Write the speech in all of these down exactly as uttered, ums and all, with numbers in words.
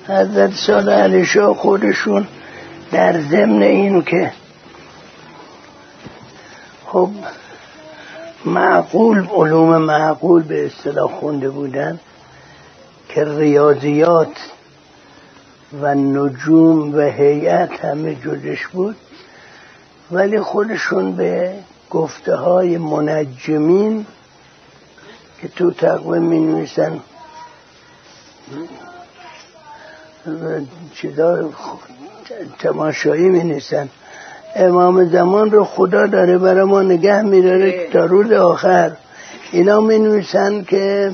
حضرت صالح علیه شاه خودشون در ضمن این که خب معقول علوم معقول به اصطلاح خونده بودن که ریاضیات و نجوم و هیئت همه جزش بود، ولی خودشون به گفته های منجمین که تو تقویم می نویسن چیزا تماشایی می نویسن امام زمان رو خدا داره برای ما نگه می داره تا روز آخر. اینا می نویسن که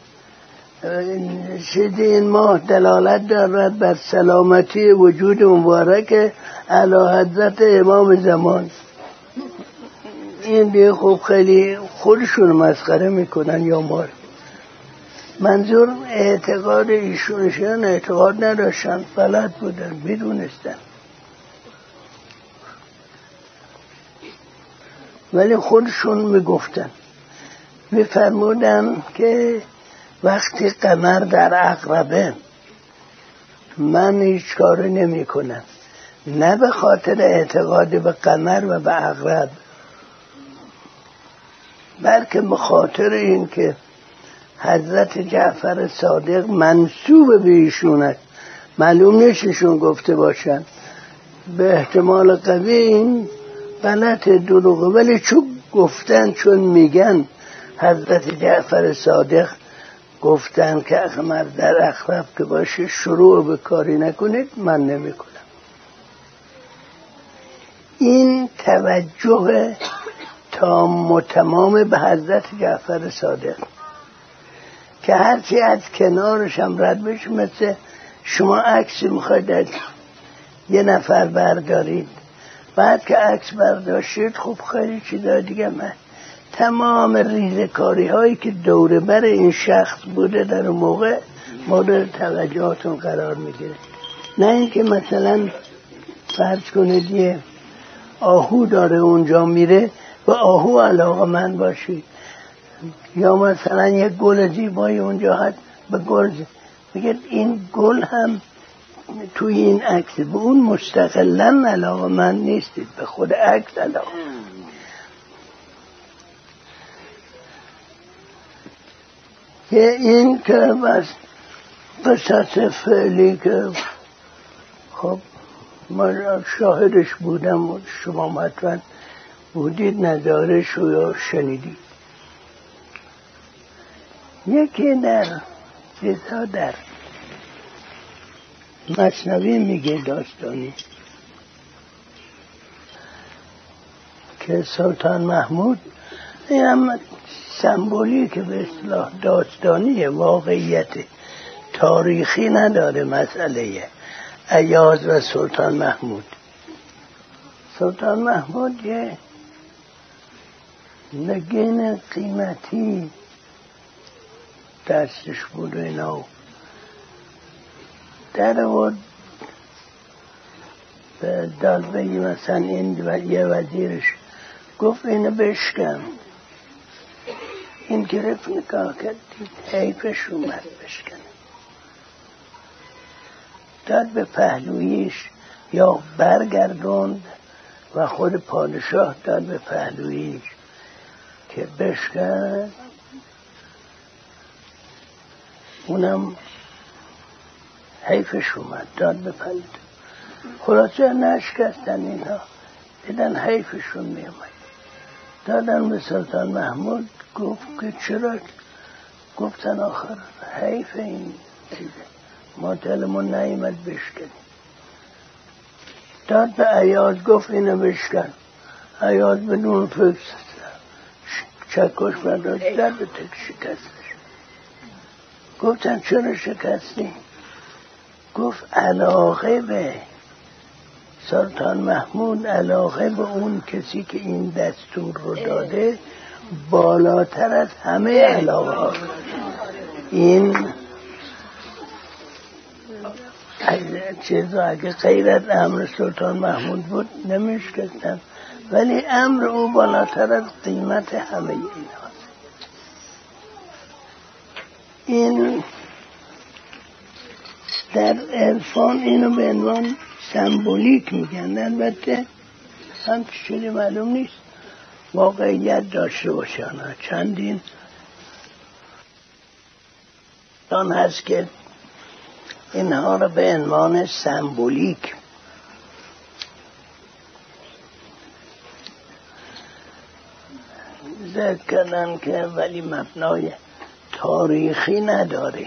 چیز این ماه دلالت دارد بر سلامتی وجود مبارک اعلی حضرت امام زمان. این دیگه خب خیلی خودشون مسخره میکنن یا مار. منظور اعتقاد ایشونشون اعتقاد نداشتن، بلد بودن، میدونستن، ولی خودشون میگفتن. میفرمودن که وقتی قمر در عقربه من هیچ کاری نمی کنم، نه به خاطر اعتقاد به قمر و به عقرب، بلکه به خاطر این که حضرت جعفر صادق منسوب به ایشونه، معلوم نیست ایشون گفته باشن، به احتمال قوی این غلط دروغه، ولی چون گفتن، چون میگن حضرت جعفر صادق گفتن که قمر در عقرب که باشه شروع به کاری نکنید، من نمی کنم. این توجه تام و تمام به حضرت جعفر صادق که هرچی از کنارش هم رد بشه، مثل شما عکسی میخواید از یه نفر بردارید، بعد که عکس برداشتید خب خیلی چیزا دیگه من تمام ریزکاری هایی که دوره بر این شخص بوده در اون موقع مورد توجهاتون قرار میگیره. نه اینکه مثلا فرض کنید یه آهو داره اونجا میره و آهو علاقه من باشی، یا مثلا یه گل زیبایی اونجا هست به گل میگه این گل هم توی این عکس، به اون مستقلا علاقه من نیستید، به خود عکس علاقه. که این که بس قصص فعلی که خب من شاهدش بودم و شما مطمئن بودید نظارش رو یا شنیدید. یکی در چیزها در مثنوی میگه داستانی که سلطان محمود، این هم سمبولی که به اصطلاح داستانی واقعیت تاریخی نداره، مسئله ایاز و سلطان محمود. سلطان محمود یه نگین قیمتی دستش بود و اینا در آورد به دالبهی مثلا این و یه وزیرش گفت اینو بشکن. این گرفت نگاه کرد، دید حیفش اومد بشکنه، داد به پهلویش یا برگردوند و خود پادشاه داد به پهلویش که بشکن. اونم حیفش اومد داد به پهلوی، خلاصه نشکستن اینا، دیدن حیفشون میومد، دادن به سلطان محمود. گفت که چرا؟ گفتن آخر حیف این چیزه، ما دلمون نیامد بشکنیم. داد به ایاز، گفت اینو بشکن. ایاز بدون فکر چکش برداشت داد به تک شکستش. گفتن چرا شکستی؟ گفت علاقه به سلطان محمود، علاقه به اون کسی که این دستور رو داده بالاتر از همه علاقه ها. این چیزا اگه غیر از امر سلطان محمود بود نمیشکستن، ولی امر او بالاتر از قیمت همه اینها. این در عرفان اینو به عنوان سمبولیک میگن، البته هم چیزی معلوم نیست واقعیت داشته باشن. چندین آن هست که اینها رو به عنوان سمبولیک ذکر کردن که ولی مبنای تاریخی نداره.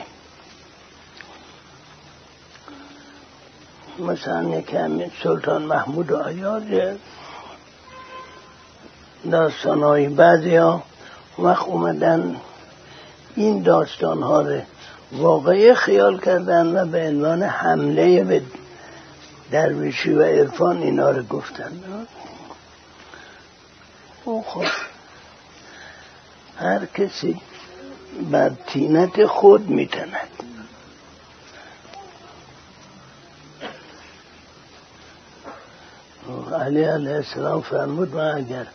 مثلا که همین سلطان محمود و ایاز داستانهای بعضی ها وقت اومدن این داستان ها رو واقعی خیال کردن و به عنوان حمله به درویشی و عرفان اینا رو گفتن. او خب هر کسی بر طینت خود میتند. علی علیه السلام فرمود ما اگر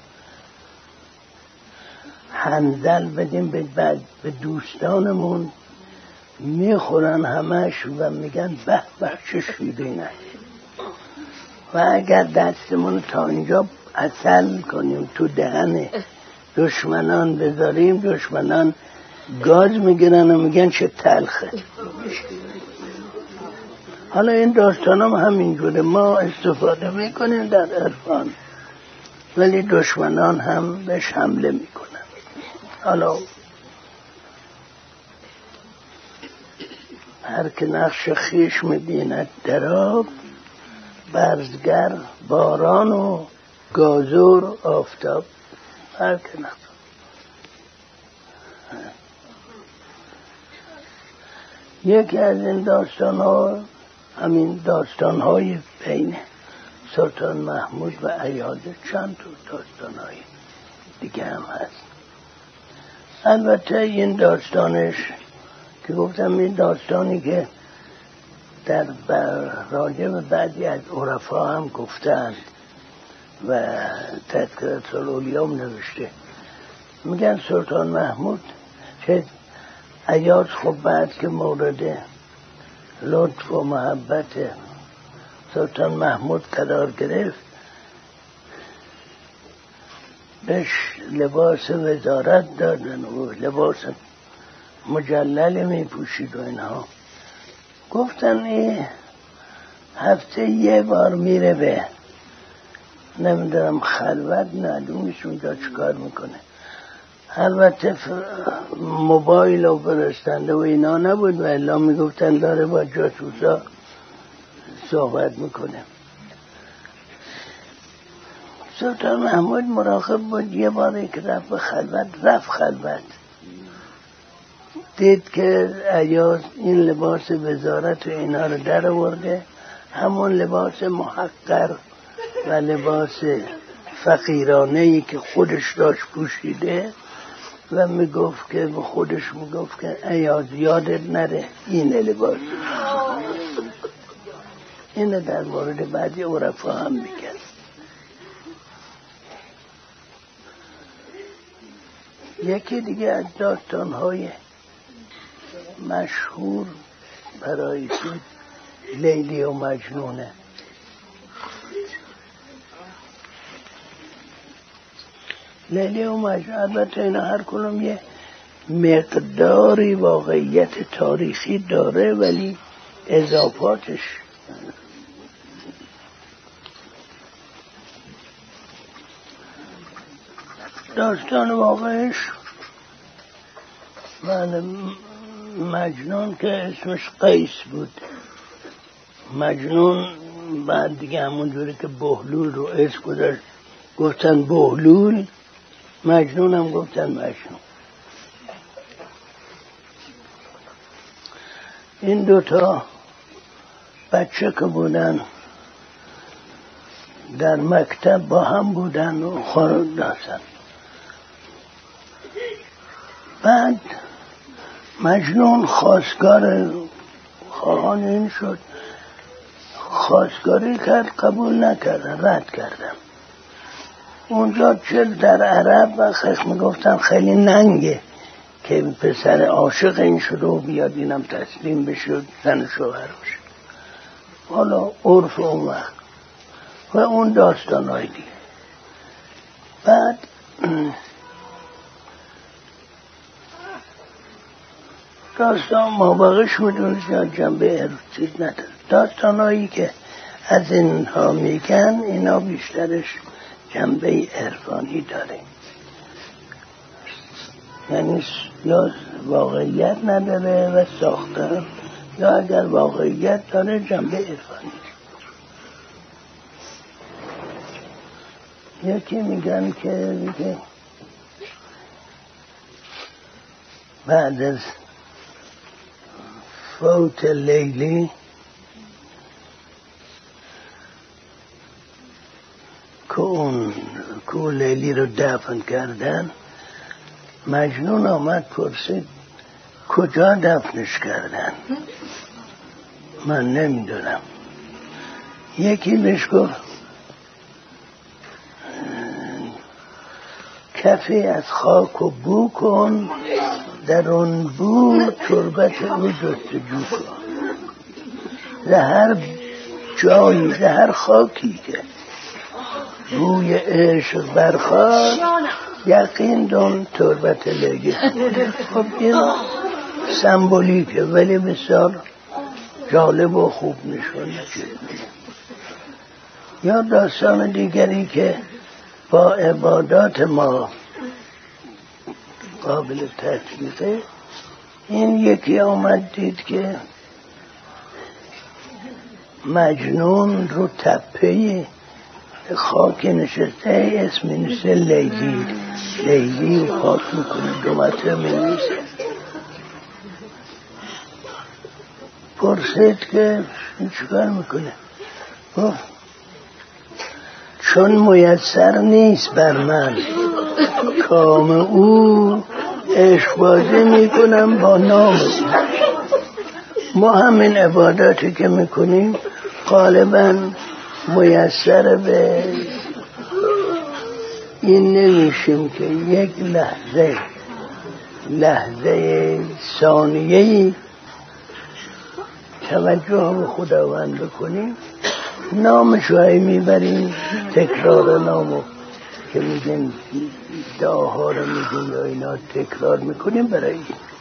حنظل بدیم به بعد به دوستانمون میخورن همش و میگن به به چه شیرینه، و اگر دستمون تا اینجا عسل کنیم تو دهن دشمنان بذاریم، دشمنان گاز میگیرن و میگن چه تلخه. حالا این داستان هم همینجوره، ما استفاده میکنیم در عرفان ولی دشمنان هم بهش حمله میکنن. حالا هر که نقش خیش میبیند در آب، برزگر باران و گازور آفتاب. هر که نقش یکی از این داستان ها همین داستان های بین سلطان محمود و ایاز، چند تا داستان های دیگه هم هست. البته این داستانش که گفتم این داستانی که در راجع به بعضی از عرفا هم گفتند و تذکرة الاولیا نوشته، میگن سلطان محمود که ایاز خب بعد که مورد لطف و محبت سلطان محمود قرار گرفت، بهش لباس وزارت دادن و لباس مجلل می پوشید و اینها. گفتن این هفته یه بار میره به نمیدونم خلوت، معلومش اونجا چکار میکنه. البته موبایل و برستنده و اینا نبود و الا میگفتن داره با جاسوسا صحبت میکنه. سلطان محمود مراقب بود. یه باری که رفت به خلوت، رفت خلوت دید که ایاز این لباس وزارت و اینا رو در آورده، همون لباس محقر و لباس فقیرانه‌ای که خودش داشت پوشیده، و میگفت که به خودش میگفت که ایاز یادت نره این لباس. اینه در مورد بعضی عرفا هم میگن. یکی دیگه از داستان‌های مشهور برای لیلی و مجنونه. لیلی و مجنون البته اینا هر کلوم یه مقداری واقعیت تاریخی داره ولی اضافاتش داستان واقعش من مجنون که اسمش قیس بود. مجنون بعد دیگه همون جوری که بهلول رو اسم گذاشت گفتن بهلول، مجنون هم گفتن مجنون. این دوتا بچه که بودن در مکتب با هم بودن و خورد داشتن. بعد مجنون خواستگار خواهان این شد، خواستگاری کرد، قبول نکردن، رد کردن. اونجا چل در عرب و خیلی میگفتن خیلی ننگه که پسر عاشق این شده و بیاد اینم تسلیم بشه زن شوهر بشه. حالا عرف اون وقت و اون داستان های دیگه. بعد داستان مابقیش میدونست یا جنبه چیز نداره. داستان هایی که از اینها میگن اینا بیشترش جنبه عرفانی داره، یعنی یا واقعیت نداره و ساخته، یا اگر واقعیت داره جنبه عرفانی. یکی میگن که میگه بعد از فوت لیلی که اون که لیلی رو دفن کردن، مجنون آمد پرسید کجا دفنش کردن؟ من نمیدونم. یکی بهش گفت کفی از خاک و بو کن، در اون بو تربت او جستجو کن. زهر جایی، زهر خاکی که بوی عشق برخواد، یقین دون تربت لگه. خب این سمبولیکه ولی بسیار جالب و خوب نشون میده. یا داستان دیگری که با عبادات ما قابل تطبیقه، این یکی آمد دید که مجنون رو تپه خاک نشسته، اسم نشسته لیلی. لیلی خاک میکنه، دو متر میمیسه. پرسید که این چکار میکنه؟ گفت چون میسر نیست بر من کام او، عشق بازی میکنم با نام او. ما همین عباداتی که میکنیم غالبا میسر به این نمیشیم که یک لحظه لحظه ثانیه‌ای توجه به خداوند بکنیم، نامش رو میبریم، تکرار نامو که میگن دعاها رو میگن یا اینا تکرار میکنیم برای